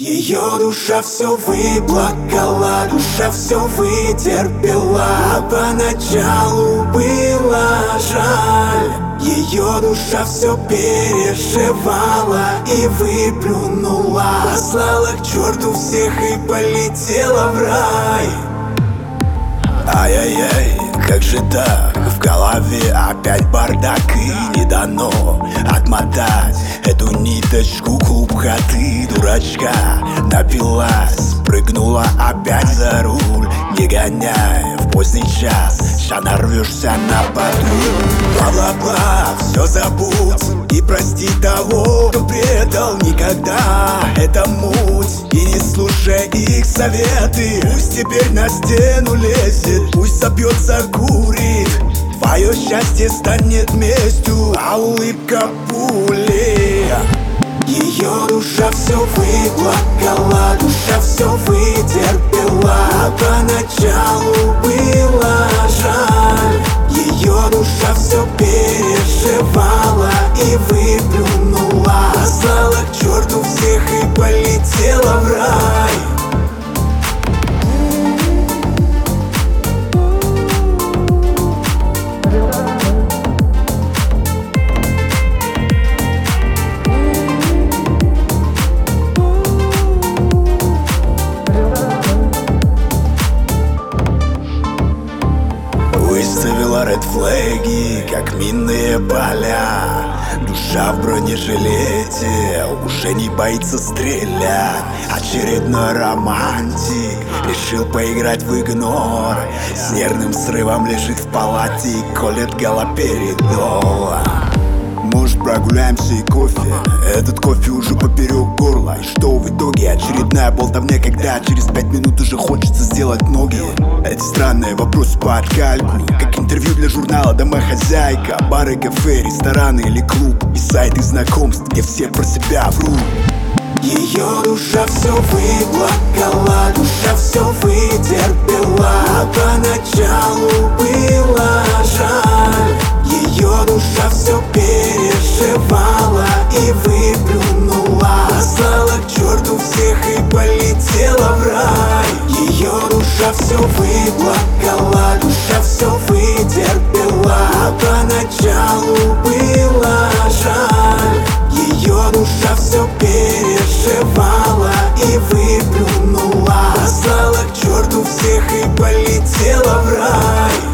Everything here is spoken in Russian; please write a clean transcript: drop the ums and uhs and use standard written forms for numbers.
Ее душа все выплакала, душа все вытерпела. Поначалу было жаль, ее душа все переживала и выплюнула. Послала к черту всех и полетела в рай. Ай-яй-яй, как же так? В голове опять бардак, и не дано отмотать эту ниточку клубка. Ты, дурачка, напилась, прыгнула опять за руль. Не гоняй в поздний час, ща нарвешься на патруль. Бла-бла-бла, все забудь и прости того, кто предал никогда. Это муть, и не слушай их советы. Пусть теперь на стену лезет, пусть собьется, курит. Твое счастье станет местью, а улыбка пули. Ее душа все выплакала, душа все вытерпела. Поначалу было жаль, ее душа все переживала и выплюнула. Послала к черту всех и полетела в рай. Выставила редфлэги, как минные поля. Душа в бронежилете уже не боится стрелять. Очередной романтик решил поиграть в игнор. С нервным срывом лежит в палате и колет галоперидол. Может, прогуляемся и кофе? Этот кофе уже поперек горла. И что в итоге? Очередная болтовня, когда через 5 минут уже хочется сделать ноги. Эти странные вопросы по откальку, как интервью для журнала «Домохозяйка». Бары, кафе, рестораны или клуб, и сайты знакомств, где все про себя врут. Ее душа все выплакала, душа все вытерпела. Поначалу было жаль, ее душа все переживала и выплюнула. Послала к черту всех и полетела в рай. Ее душа все выплакала, душа все вытерпела. Поначалу было жаль, ее душа все переживала и выплюнула. Послала к черту всех и полетела в рай.